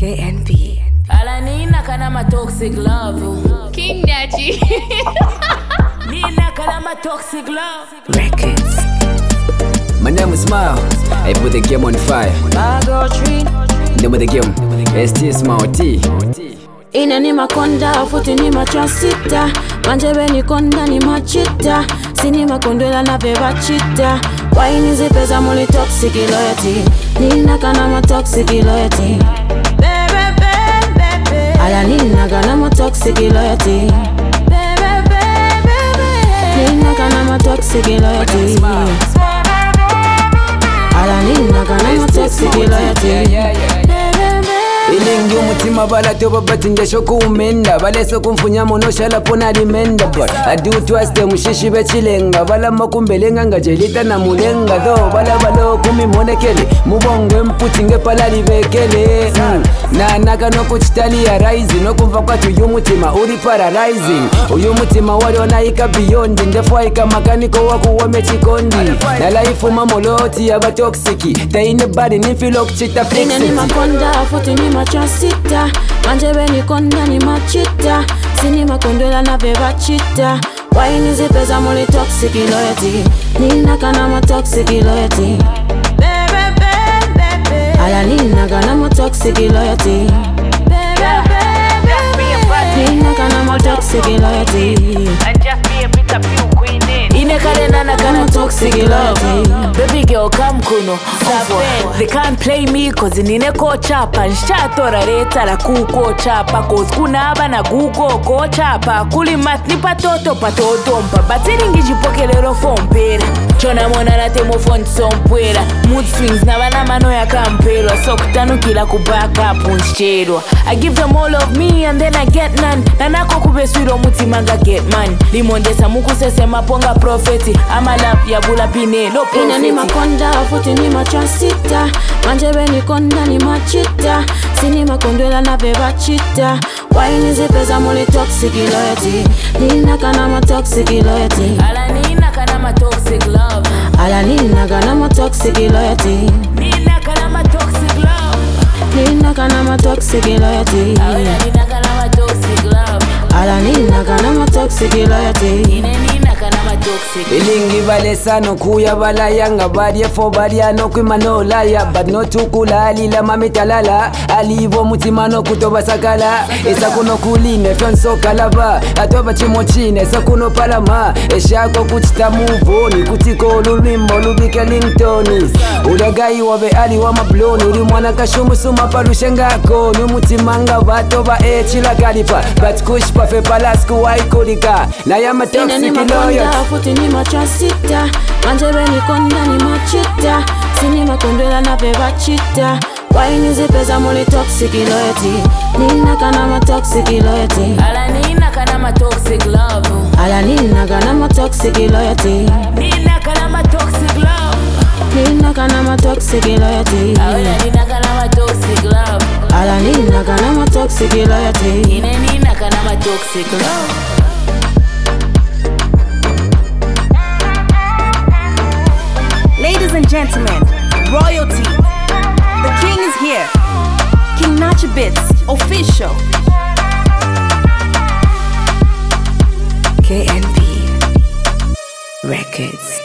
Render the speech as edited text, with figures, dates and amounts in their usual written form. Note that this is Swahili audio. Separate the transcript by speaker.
Speaker 1: KNB.
Speaker 2: Alanina kana ma toxic love.
Speaker 3: King Nachi.
Speaker 2: Nina kana ma toxic love.
Speaker 1: Records.
Speaker 4: My name is Smile. I put the game on fire. Name of the game. ST Smile T.
Speaker 5: Ine ni makonda, futi ni matransita. Manjebe ni konda ni machita. Sini makondwela na beba chita. Waini zipeza muli toxic loyalty. Nina kana ma toxic loyalty. Ala nina kana ma toxic loyalty. Nina kana ma toxic loyalty. Ala nina kana ma toxic loyalty.
Speaker 4: Ilingi umutima balatoba bati ngesho kuumenda baleso kumfunya mono shala pona limenda but I do twice them mushishi bechilenga bala makumbelenga ngajelita na mulenga do bala balo kumi monekele mubonge mputinge pala libekele na naka no kuchitali ya rising no kumva kwatu yumutima uri paralyzing uyu mutima wali onaika beyond ndefo aika makaniko waku wamechikondi na life mamoloti ya batoxiki taine body ni filo kuchita fix
Speaker 5: Ine ni makonda futi ni matransita. Manjebe ni konda ni machita. Sini makondwela na beba chita. Waini zipeza muli toxic loyalty. Nina kana ma toxic loyalty. Ala nina kana ma toxic loyalty. Nina kana ma toxic loyalty.
Speaker 2: And just be a bit of you queen in. Ine kana kana toxic love. Baby girl come kuno. They can't play me cause nine ko chapa. Nshatora reta la kuko chapa. Cause kuna aba na gugo ko chapa. Kuli mat ni patoto mpa. Batiri ngijipokelero fompera. Chona mona na temo font sompwera. Mood swings na bana mano ya kampero. So kutanu kila kubaka punchero. I give them all of me and then I get none. Nanako kubeswiro mutimanga get man. Limondesa muku sese maponga profeti. Ama love ya bula pine no profeti.
Speaker 5: Ine ni makonda futi ni matransita. Manjebe ni konda ni machita. Sini makondwela na beba chita. Waini zipeza muli toxic loyalty. Nina kana ma toxic loyalty.
Speaker 2: Ala nina kana ma toxic love.
Speaker 5: Ala nina kana ma toxic loyalty.
Speaker 2: Nina kana ma toxic love.
Speaker 5: Nina kana ma toxic loyalty.
Speaker 2: Ala nina kana ma toxic love.
Speaker 5: Ala nina kana ma toxic loyalty.
Speaker 2: Nina kana ma toxic.
Speaker 4: Ilingi balesa no kuya balaya nga balye fo balya no kwimano laya but no tukulali la mamitalala alivo mutima no kutoba sakala esa kuno kuline fionso kalaba atoba chimochine sa kuno palama eshako kuchita move ni kutiko lulimo lubike lingtoni ulagai wabe ali wa mabloni uli mwana kashumu suma palushengako ni mutima nga batoba echila kalipa but kush pafe palasku waikulika na yama
Speaker 5: Ine ni
Speaker 4: toxic loyalty.
Speaker 5: makonda futi ni matransita. Manjebe ni konda ni machita. Sini makondwela na beba chita. Waini zipeza muli toxic loyalty. Nina kana ma toxic loyalty.
Speaker 2: Ala nina kana ma toxic love.
Speaker 5: Ala nina kana ma toxic loyalty.
Speaker 2: Nina kana ma toxic love.
Speaker 5: Nina kana ma toxic loyalty.
Speaker 2: Ala nina kana ma toxic love.
Speaker 5: Ala nina kana ma toxic loyalty.
Speaker 2: Nina kana ma toxic love.
Speaker 1: Ladies and gentlemen, royalty. The king is here. King Nachi Bits, official. KNB Records.